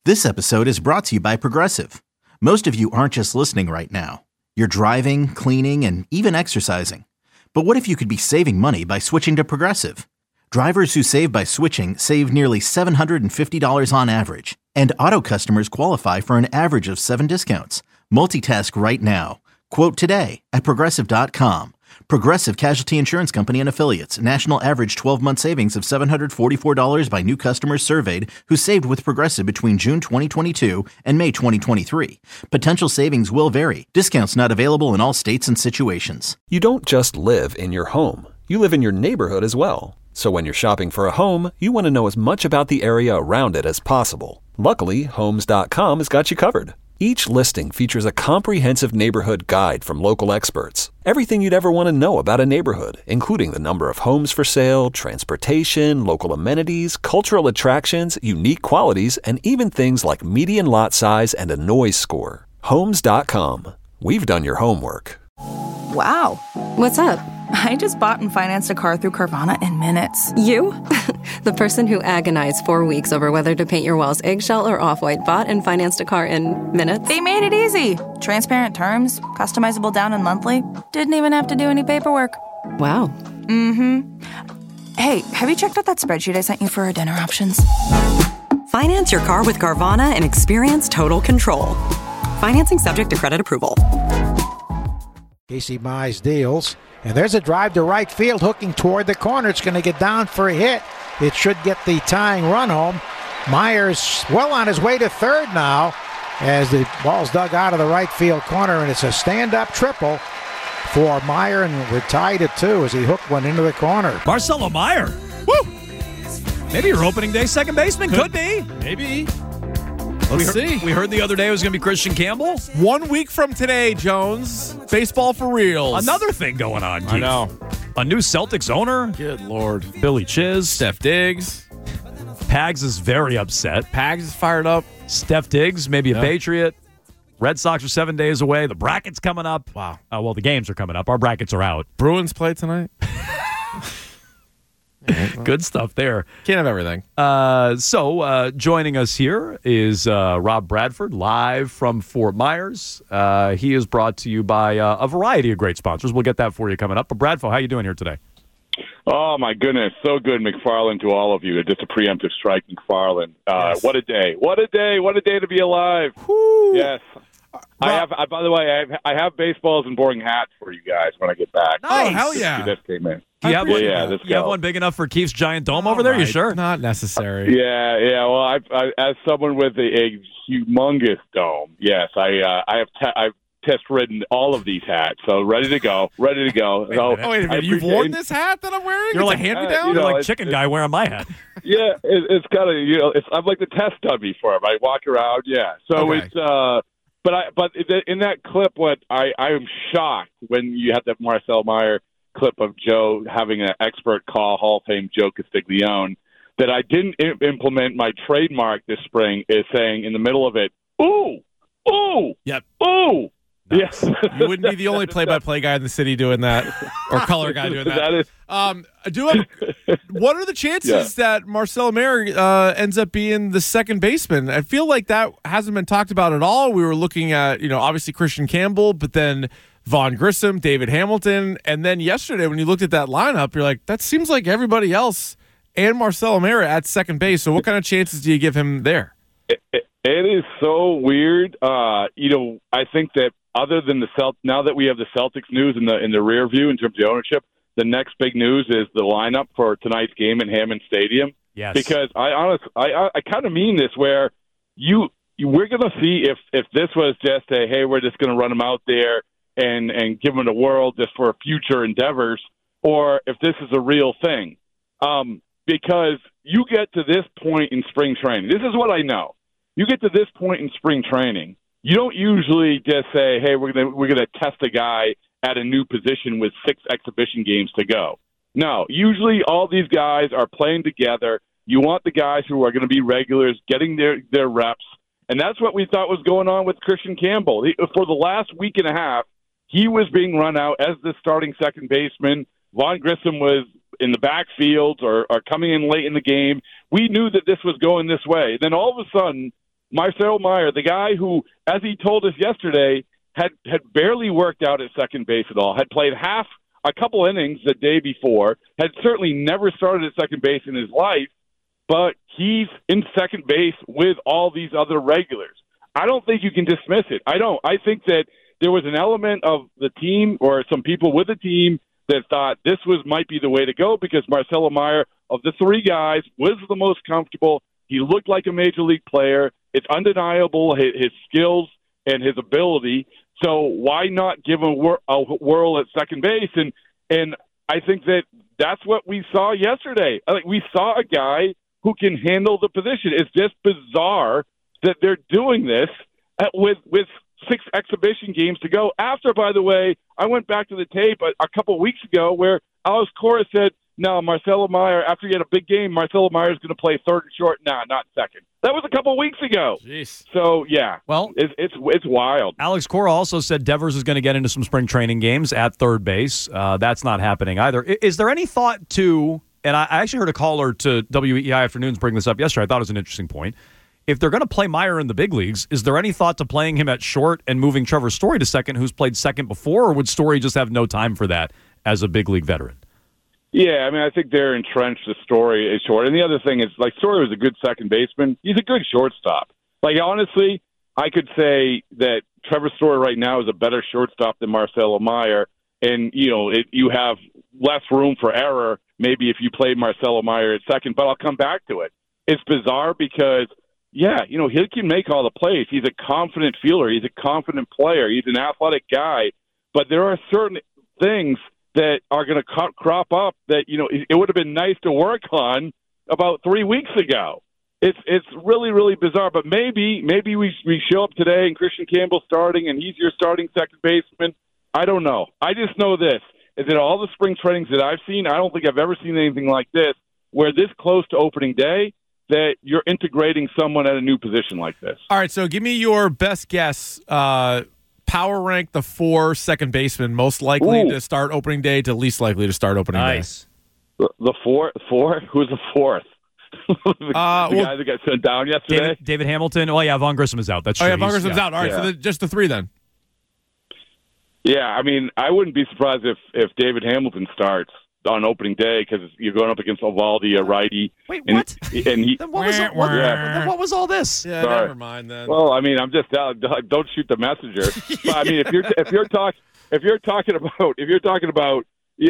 This episode is brought to you by Progressive. Most of you aren't just listening right now. You're driving, cleaning, and even exercising. But what if you could be saving money by switching to Progressive? Drivers who save by switching save nearly $750 on average. And auto customers qualify for an average of 7 discounts. Multitask right now. Quote today at Progressive.com. Progressive Casualty Insurance Company and Affiliates. National average 12-month savings of $744 by new customers surveyed who saved with Progressive between June 2022 and May 2023. Potential savings will vary. Discounts not available in all states and situations. You don't just live in your home. You live in your neighborhood as well. So when you're shopping for a home, you want to know as much about the area around it as possible. Luckily, Homes.com has got you covered. Each listing features a comprehensive neighborhood guide from local experts. Everything you'd ever want to know about a neighborhood, including the number of homes for sale, transportation, local amenities, cultural attractions, unique qualities, and even things like median lot size and a noise score. Homes.com. We've done your homework. Wow. What's up? I just bought and financed a car through Carvana in minutes. You? The person who agonized 4 weeks over whether to paint your walls eggshell or off-white bought and financed a car in minutes? They made it easy. Transparent terms, customizable down and monthly. Didn't even have to do any paperwork. Wow. Mm-hmm. Hey, have you checked out that spreadsheet I sent you for our dinner options? Finance your car with Carvana and experience total control. Financing subject to credit approval. Casey Mize deals. And there's a drive to right field, hooking toward the corner. It's going to get down for a hit. It should get the tying run home. Myers well on his way to third now as the ball's dug out of the right field corner, and it's a stand-up triple for Meyer, and we're tied at 2 as he hooked one into the corner. Marcelo Meyer. Woo! Maybe your opening day second baseman. Could be. Maybe. Let's see. We heard the other day it was going to be Christian Campbell. 1 week from today, Jones. Baseball for reals. Another thing going on, Keith. I know. A new Celtics owner. Good Lord. Billy Chiz. Steph Diggs. Pags is very upset. Pags is fired up. Steph Diggs, maybe a Patriot. Red Sox are 7 days away. The bracket's coming up. Wow. Well, the games are coming up. Our brackets are out. Bruins play tonight. Good stuff there. Can't have everything. So joining us here is Rob Bradford, live from Fort Myers. He is brought to you by a variety of great sponsors. We'll get that for you coming up. But Bradford, how you doing here today? Oh, my goodness. So good, McFarland, to all of you. Just a preemptive strike, McFarland. Yes. What a day. What a day. What a day to be alive. Woo. Yes. By the way, I have baseballs and boring hats for you guys when I get back. Nice. Oh, hell yeah. This came in. Do you have one? Let's You go. have one big enough for Keith's giant dome over there? You sure? Not necessary. Yeah. Well, I as someone with a humongous dome, yes, I've test ridden all of these hats, so ready to go. Wait a minute. You've worn this hat that I'm wearing? You're it's like a hand-me-down? You're like chicken guy wearing my hat. Yeah, it's kind of I'm like the test dummy for him. I walk around, yeah. So okay. it's but in that clip, what I am shocked when you have that Marcel Meyer clip of Joe having an expert call Hall of Fame Joe Castiglione that I didn't implement my trademark this spring is saying in the middle of it, ooh, yep, ooh. Nice. Yes. You wouldn't be the only play-by-play guy in the city doing that, or color guy doing that. That is. What are the chances that Marcelo Meyer ends up being the second baseman? I feel like that hasn't been talked about at all. We were looking at, obviously Christian Campbell, but then Vaughn Grissom, David Hamilton, and then yesterday when you looked at that lineup, you're like, that seems like everybody else and Marcelo Meyer at second base. So what kind of chances do you give him there? It is so weird. I think that other than now that we have the Celtics news in the rear view in terms of ownership, the next big news is the lineup for tonight's game in Hammond Stadium. Yes. Because I kind of mean this, where we're going to see if this was just a, hey, we're just going to run them out there and give them the world just for future endeavors, or if this is a real thing. Because you get to this point in spring training. This is what I know. You get to this point in spring training, you don't usually just say, hey, we're gonna test a guy at a new position with 6 exhibition games to go. No, usually all these guys are playing together. You want the guys who are going to be regulars getting their reps, and that's what we thought was going on with Christian Campbell. For the last week and a half, he was being run out as the starting second baseman. Vaughn Grissom was in the backfield or coming in late in the game. We knew that this was going this way. Then all of a sudden, Marcelo Meyer, the guy who, as he told us yesterday, had barely worked out at second base at all, had played a couple innings the day before, had certainly never started at second base in his life, but he's in second base with all these other regulars. I don't think you can dismiss it. I don't. I think that there was an element of the team or some people with the team that thought this might be the way to go because Marcelo Meyer, of the three guys, was the most comfortable. He looked like a major league player. It's undeniable, his skills and his ability. So why not give him a whirl at second base? And I think that's what we saw yesterday. Like, we saw a guy who can handle the position. It's just bizarre that they're doing this with 6 exhibition games to go. After, by the way, I went back to the tape a couple weeks ago where Alex Cora said, no, Marcelo Meyer, after he had a big game, Marcelo Meyer is going to play third and short. Nah, not second. That was a couple weeks ago. Jeez. So, yeah, well, it's wild. Alex Cora also said Devers is going to get into some spring training games at third base. That's not happening either. Is there any thought to, and I actually heard a caller to WEEI Afternoons bring this up yesterday. I thought it was an interesting point. If they're going to play Meyer in the big leagues, is there any thought to playing him at short and moving Trevor Story to second, who's played second before, or would Story just have no time for that as a big league veteran? Yeah, I mean, I think they're entrenched. The Story is short. And the other thing is, like, Story was a good second baseman. He's a good shortstop. Like, honestly, I could say that Trevor Story right now is a better shortstop than Marcelo Meyer. And, you have less room for error maybe if you played Marcelo Meyer at second. But I'll come back to it. It's bizarre because, yeah, he can make all the plays. He's a confident fielder. He's a confident player. He's an athletic guy. But there are certain things that are going to crop up that, it would have been nice to work on about 3 weeks ago. It's really, really bizarre. But maybe we show up today and Christian Campbell's starting and he's your starting second baseman. I don't know. I just know this, is that all the spring trainings that I've seen, I don't think I've ever seen anything like this, where this close to opening day, that you're integrating someone at a new position like this. All right, so give me your best guess. Power rank the 4 second basemen most likely to start opening day to least likely to start opening day. The four? Who's the fourth? the guy that got sent down yesterday? David Hamilton. Oh, yeah, Vaughn Grissom is out. That's true. Oh, yeah, Vaughn Grissom's out. All right, so just the 3 then. Yeah, I mean, I wouldn't be surprised if David Hamilton starts on opening day because you're going up against Eovaldi, a righty. Wait, what? And he, then what was all this? Yeah, never mind then. Well, I mean, I'm just don't shoot the messenger. But I mean, if you're talking about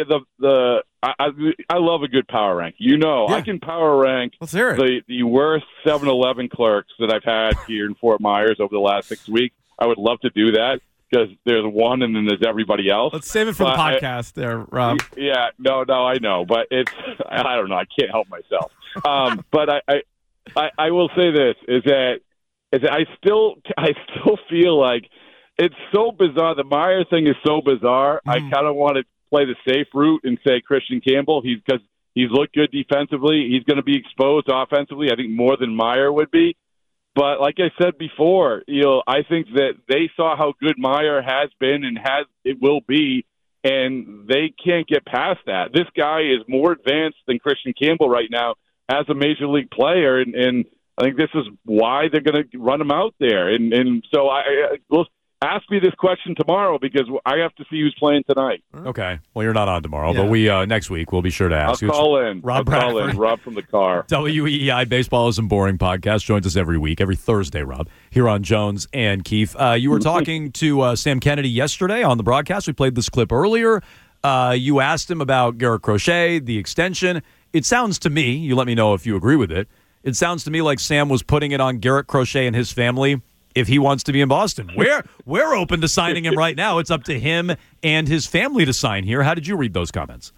I love a good power rank. I can power rank Let's hear it. the worst 7-Eleven clerks that I've had here in Fort Myers over the last 6 weeks. I would love to do that. Because there's one and then there's everybody else. Let's save it for the podcast there, Rob. Yeah, no, I know. But I don't know. I can't help myself. But I will say this, is that I still feel like it's so bizarre. The Meyer thing is so bizarre. I kind of want to play the safe route and say Christian Campbell. Because he's looked good defensively. He's going to be exposed offensively, I think, more than Meyer would be. But like I said before, I think that they saw how good Meyer has been and it will be, and they can't get past that. This guy is more advanced than Christian Campbell right now as a major league player, and I think this is why they're going to run him out there. And so we'll ask me this question tomorrow because I have to see who's playing tonight. Okay. Well, you're not on tomorrow, but we next week we'll be sure to ask. I'll call in. Rob from the car. WEEI Baseball Isn't Boring podcast joins us every week, every Thursday, Rob, here on Jones and Keefe. You were talking to Sam Kennedy yesterday on the broadcast. We played this clip earlier. You asked him about Garrett Crochet, the extension. It sounds to me, you let me know if you agree with it, it sounds to me like Sam was putting it on Garrett Crochet and his family if he wants to be in Boston. We're open to signing him right now. It's up to him and his family to sign here. How did you read those comments?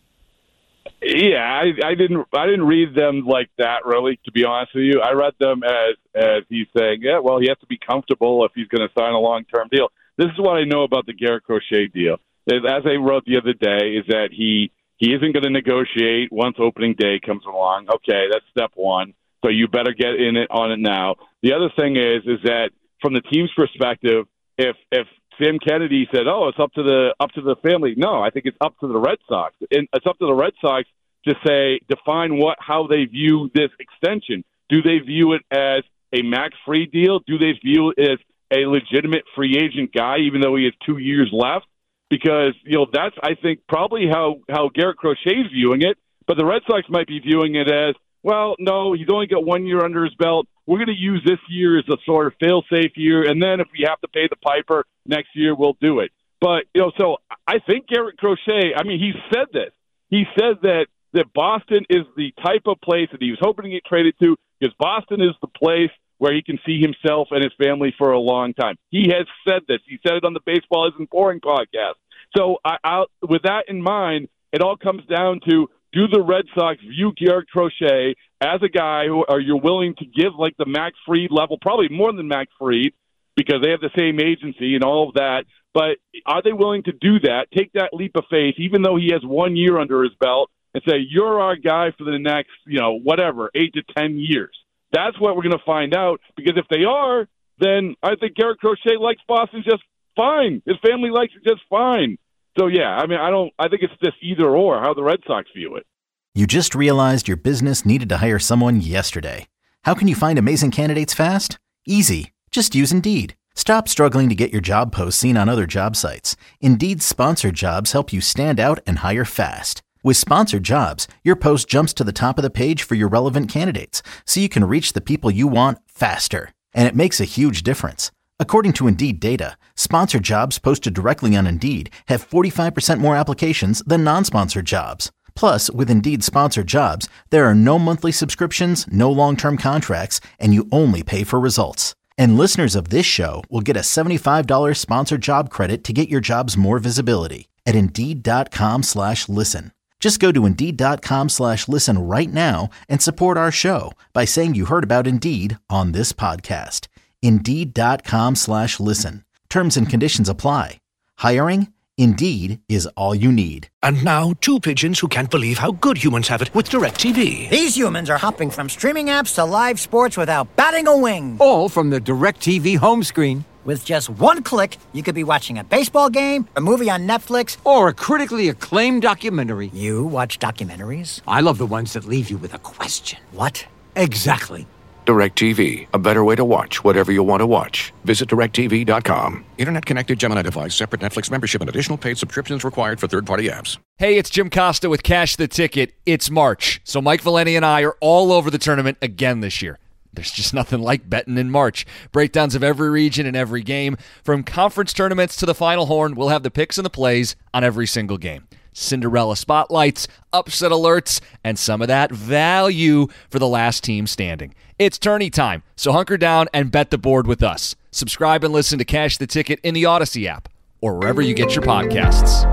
Yeah, I didn't read them like that, really, to be honest with you. I read them as he's saying, yeah, well, he has to be comfortable if he's going to sign a long-term deal. This is what I know about the Garrett Crochet deal. As I wrote the other day, is that he isn't going to negotiate once opening day comes along. Okay, that's step one. So you better get on it now. The other thing is that from the team's perspective, if Sam Kennedy said, "Oh, it's up to the family," no, I think it's up to the Red Sox. And it's up to the Red Sox to define how they view this extension. Do they view it as a Max Fried deal? Do they view it as a legitimate free agent guy, even though he has 2 years left? Because, that's, I think, probably how Garrett Crochet is viewing it. But the Red Sox might be viewing it as, well, no, he's only got 1 year under his belt. We're going to use this year as a sort of fail-safe year, and then if we have to pay the piper next year, we'll do it. But, so I think Garrett Crochet, he said this. He said that Boston is the type of place that he was hoping to get traded to, because Boston is the place where he can see himself and his family for a long time. He has said this. He said it on the Baseball Isn't Boring podcast. So with that in mind, it all comes down to, do the Red Sox view Garrett Crochet as a guy who you're willing to give like the Max Fried level, probably more than Max Fried, because they have the same agency and all of that. But are they willing to do that, take that leap of faith, even though he has 1 year under his belt, and say, you're our guy for the next, 8 to 10 years? That's what we're going to find out, because if they are, then I think Garrett Crochet likes Boston just fine. His family likes it just fine. So, yeah, I think it's just either or, how the Red Sox view it. You just realized your business needed to hire someone yesterday. How can you find amazing candidates fast? Easy. Just use Indeed. Stop struggling to get your job posts seen on other job sites. Indeed's sponsored jobs help you stand out and hire fast. With sponsored jobs, your post jumps to the top of the page for your relevant candidates, so you can reach the people you want faster. And it makes a huge difference. According to Indeed data, sponsored jobs posted directly on Indeed have 45% more applications than non-sponsored jobs. Plus, with Indeed sponsored jobs, there are no monthly subscriptions, no long-term contracts, and you only pay for results. And listeners of this show will get a $75 sponsored job credit to get your jobs more visibility at Indeed.com/listen. Just go to Indeed.com/listen right now and support our show by saying you heard about Indeed on this podcast. Indeed.com/listen. Terms and conditions apply. Hiring? Indeed is all you need. And now, two pigeons who can't believe how good humans have it with DirecTV. These humans are hopping from streaming apps to live sports without batting a wing. All from the DirecTV home screen. With just one click, you could be watching a baseball game, a movie on Netflix, or a critically acclaimed documentary. You watch documentaries? I love the ones that leave you with a question. What? Exactly. DirecTV, a better way to watch whatever you want to watch. Visit DirecTV.com. Internet-connected Gemini device, separate Netflix membership, and additional paid subscriptions required for third-party apps. Hey, it's Jim Costa with Cash the Ticket. It's March, so Mike Valeni and I are all over the tournament again this year. There's just nothing like betting in March. Breakdowns of every region and every game. From conference tournaments to the Final Horn, we'll have the picks and the plays on every single game. Cinderella spotlights, upset alerts, and some of that value for the last team standing. It's tourney time, so hunker down and bet the board with us. Subscribe and listen to Cash the Ticket in the Odyssey app or wherever you get your podcasts.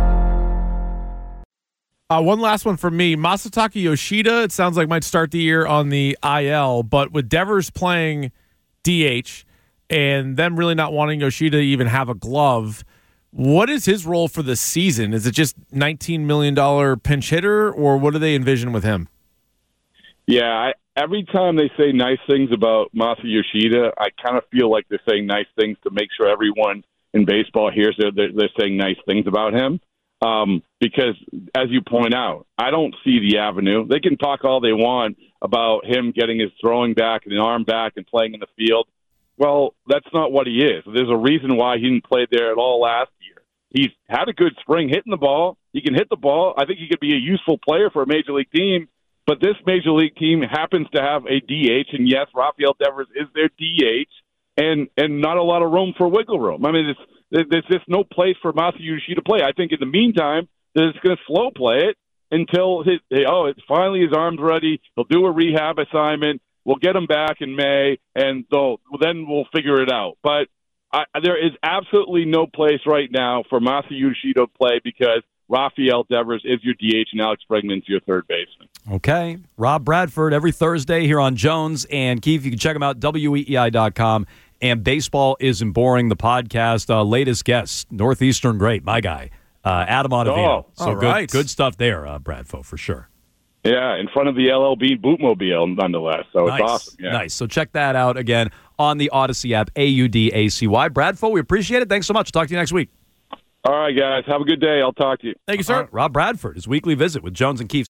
One last one for me. Masataka Yoshida, it sounds like might start the year on the IL, but with Devers playing DH and them really not wanting Yoshida to even have a glove, what is his role for the season? Is it just $19 million pinch hitter, or what do they envision with him? Yeah, every time they say nice things about Masa Yoshida, I kind of feel like they're saying nice things to make sure everyone in baseball hears they're saying nice things about him. Because, as you point out, I don't see the avenue. They can talk all they want about him getting his throwing back and an arm back and playing in the field. Well, that's not what he is. There's a reason why he didn't play there at all last year. He's had a good spring hitting the ball. He can hit the ball. I think he could be a useful player for a major league team. But this major league team happens to have a DH, and yes, Rafael Devers is their DH, and not a lot of room for wiggle room. I mean, there's just no place for Masa Yoshida to play. I think in the meantime, they're just going to slow play it until it's finally his arm's ready. He'll do a rehab assignment. We'll get him back in May, and then we'll figure it out. But there is absolutely no place right now for Masa Yoshida to play because Rafael Devers is your DH and Alex Bregman's your third baseman. Okay. Rob Bradford every Thursday here on Jones and Keefe. You can check him out, weei.com. And Baseball Isn't Boring, the podcast. Latest guest, Northeastern great, my guy, Adam Ottavino. So good stuff there, Bradfo, for sure. Yeah, in front of the LLB bootmobile, nonetheless. So nice. It's awesome. Yeah. Nice. So check that out again on the Odyssey app, AUDACY. Bradfo, we appreciate it. Thanks so much. Talk to you next week. All right, guys. Have a good day. I'll talk to you. Thank you, sir. Rob Bradford, his weekly visit with Jones and Keefe.